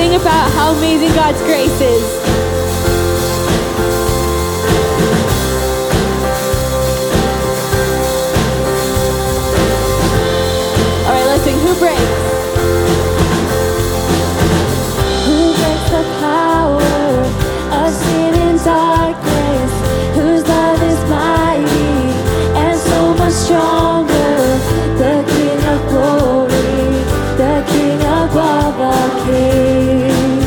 sing about how amazing God's grace is. All right, let's sing Who Breaks? Who breaks the power of sin and darkness? Whose love is mighty and so much stronger? The King of glory, the King above all kings.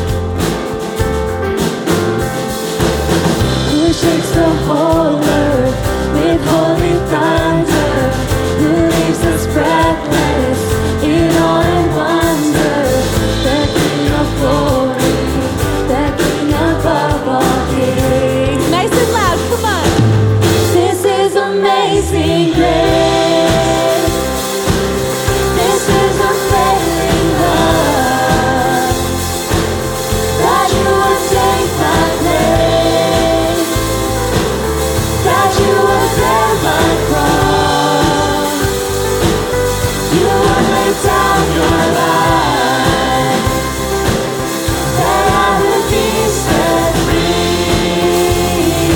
Who shakes the whole earth with holy thunder? Who leaves us breathless in awe and wonder? The King of glory, the King above all kings. Nice and loud, come on. This is amazing grace. This is unfailing love. That you would take my place. That you would bear my cross. You would lay down your life. That I would be set free.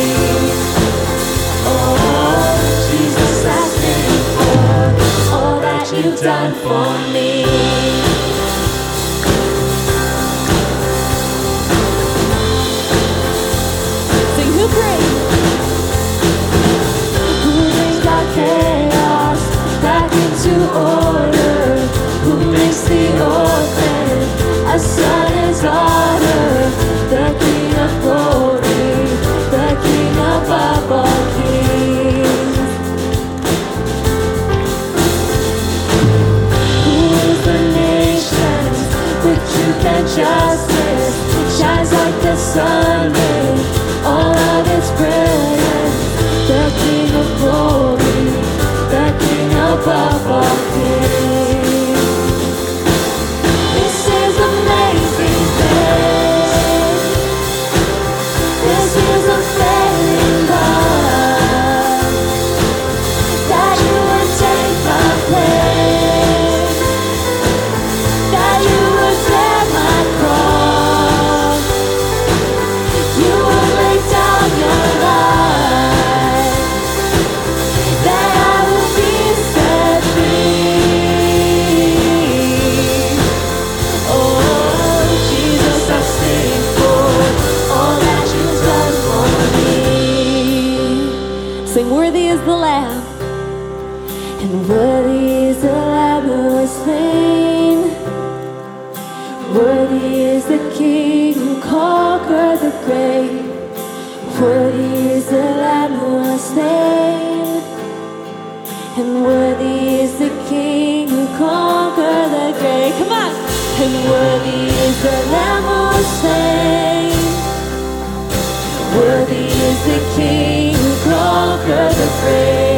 Oh, Jesus, I thank you for all that you've done for me. Sing Who Breaks? Who brings our chaos back into order? Who makes the orphan a son and daughter? The King of glory, the King above all kings. Who rules the nations with truth and justice? Shines like the sun in all of its brilliance. The King of glory, the King above all kings. This is amazing grace. This is unfailing love. That you would take my place. That you would bear my cross. You would lay down your life. That I would be set free. Oh, Jesus, I sing for all that you've done for me. Sing Worthy is the Lamb. And worthy is the Lamb who was slain. Worthy is the King who conquered the grave. Worthy is the Lamb who was slain. And worthy is the King who conquered the grave. Come on. And worthy is the Lamb who was slain. Worthy is the King who conquered the grave.